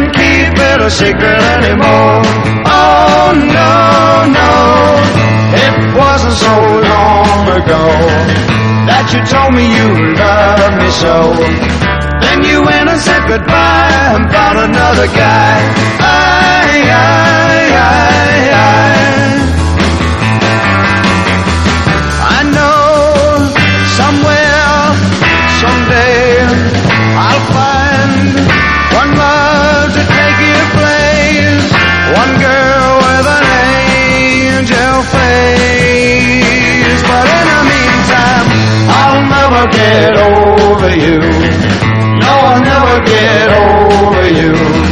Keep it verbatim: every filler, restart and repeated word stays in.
couldn't keep it a secret anymore. Oh no, no, it wasn't so long ago that you told me you loved me so. Then you went and said goodbye and found another guy.